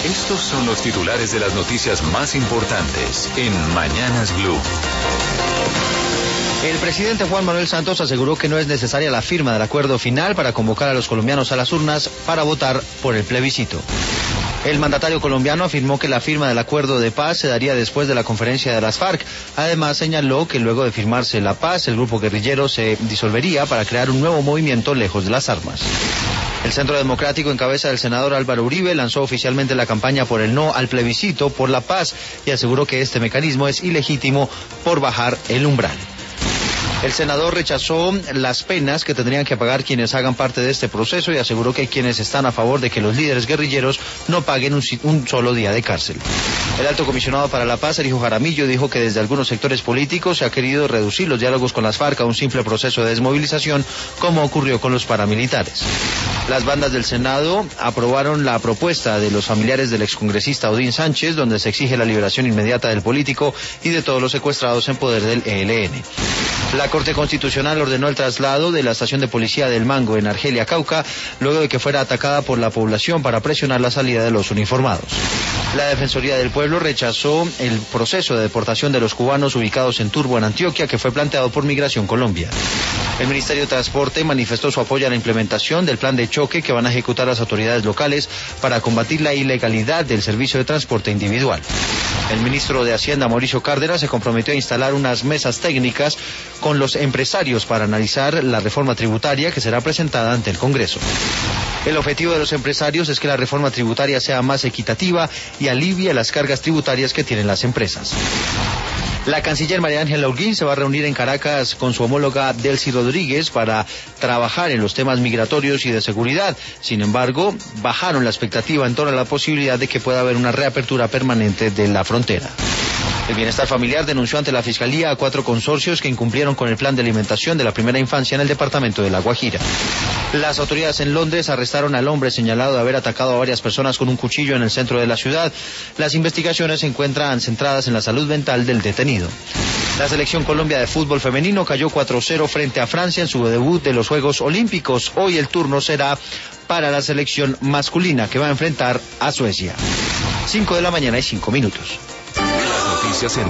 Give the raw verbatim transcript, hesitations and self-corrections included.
Estos son los titulares de las noticias más importantes en Mañanas Blue. El presidente Juan Manuel Santos aseguró que no es necesaria la firma del acuerdo final para convocar a los colombianos a las urnas para votar por el plebiscito. El mandatario colombiano afirmó que la firma del acuerdo de paz se daría después de la conferencia de las FARC. Además, señaló que luego de firmarse la paz, el grupo guerrillero se disolvería para crear un nuevo movimiento lejos de las armas. El Centro Democrático, en cabeza del senador Álvaro Uribe, lanzó oficialmente la campaña por el no al plebiscito por la paz y aseguró que este mecanismo es ilegítimo por bajar el umbral. El senador rechazó las penas que tendrían que pagar quienes hagan parte de este proceso y aseguró que hay quienes están a favor de que los líderes guerrilleros no paguen un, un solo día de cárcel. El alto comisionado para la paz, Sergio Jaramillo, dijo que desde algunos sectores políticos se ha querido reducir los diálogos con las FARC a un simple proceso de desmovilización, como ocurrió con los paramilitares. Las bandas del Senado aprobaron la propuesta de los familiares del excongresista Odín Sánchez, donde se exige la liberación inmediata del político y de todos los secuestrados en poder del E L N. La Corte Constitucional ordenó el traslado de la estación de policía del Mango en Argelia, Cauca, luego de que fuera atacada por la población para presionar la salida de los uniformados. La Defensoría del Pueblo rechazó el proceso de deportación de los cubanos ubicados en Turbo, en Antioquia, que fue planteado por Migración Colombia. El Ministerio de Transporte manifestó su apoyo a la implementación del plan de choque que van a ejecutar las autoridades locales para combatir la ilegalidad del servicio de transporte individual. El ministro de Hacienda, Mauricio Cárdenas, se comprometió a instalar unas mesas técnicas con los empresarios para analizar la reforma tributaria que será presentada ante el Congreso. El objetivo de los empresarios es que la reforma tributaria sea más equitativa y alivie las cargas tributarias que tienen las empresas. La canciller María Ángela Holguín se va a reunir en Caracas con su homóloga Delcy Rodríguez para trabajar en los temas migratorios y de seguridad. Sin embargo, bajaron la expectativa en torno a la posibilidad de que pueda haber una reapertura permanente de la frontera. El Bienestar Familiar denunció ante la Fiscalía a cuatro consorcios que incumplieron con el plan de alimentación de la primera infancia en el departamento de La Guajira. Las autoridades en Londres arrestaron al hombre señalado de haber atacado a varias personas con un cuchillo en el centro de la ciudad. Las investigaciones se encuentran centradas en la salud mental del detenido. La selección Colombia de fútbol femenino cayó cuatro cero frente a Francia en su debut de los Juegos Olímpicos. Hoy el turno será para la selección masculina que va a enfrentar a Suecia. cinco de la mañana y cinco minutos. Las noticias en